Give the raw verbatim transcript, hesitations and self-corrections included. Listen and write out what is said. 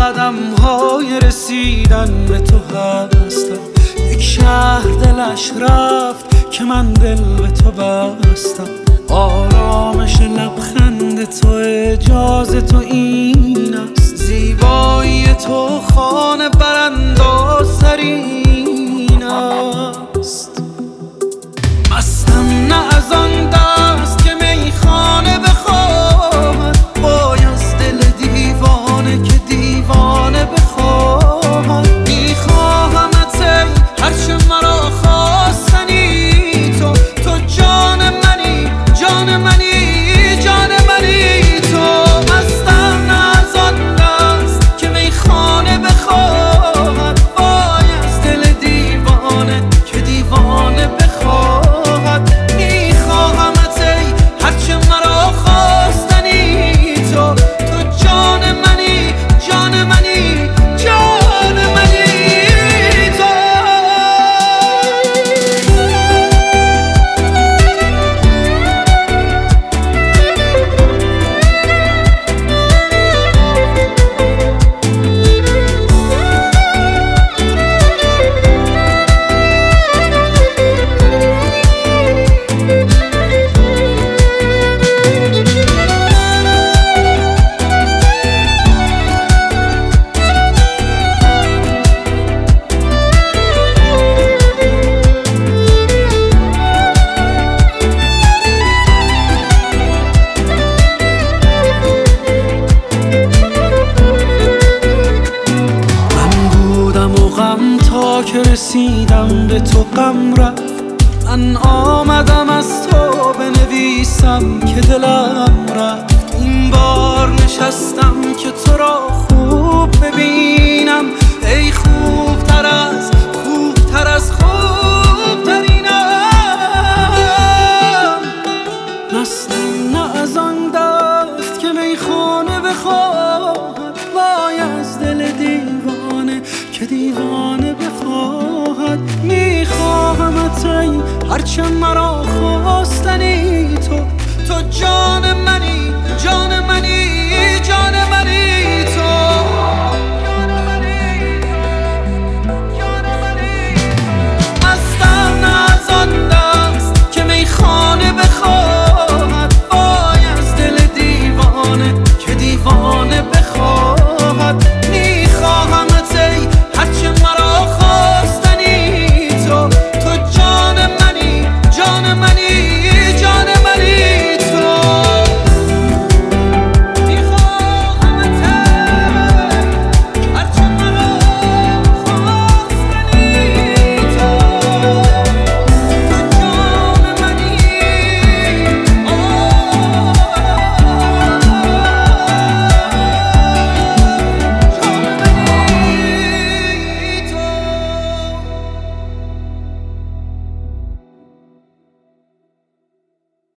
قدم های رسیدن به تو هستم. یک شهر دلش رفت که من دل به تو بستم. آرامش لبخند تو، اجازه تو این است. زیبایی تو خانه براندازترین است. مستم نه از آن دست که میخانه بخواهد، وای از دل دیوانه که دیوانه بخواهد. میخواهمت ای هرچه مرا خواستنی تو، تو جان منی جان منی جان منی تو. مستم نه از آن دست که میخانه بخواهد، وای از دل دیوانه که دیوانه بخواهد. تا که رسیدم به تو غم رفت. من آمدم از تو بنویسم که دلم رفت. این بار نشستم که تو را خوب ببینم. ای خوب تر از خوب تر از خوب ترینم. مستم نه از آن دست که میخانه بخواهد، وای از دل دیوانه که دیوانه بخواهد. میخواهمت ای هرچه مرا خواستنی تو، تو جان منی جان منی.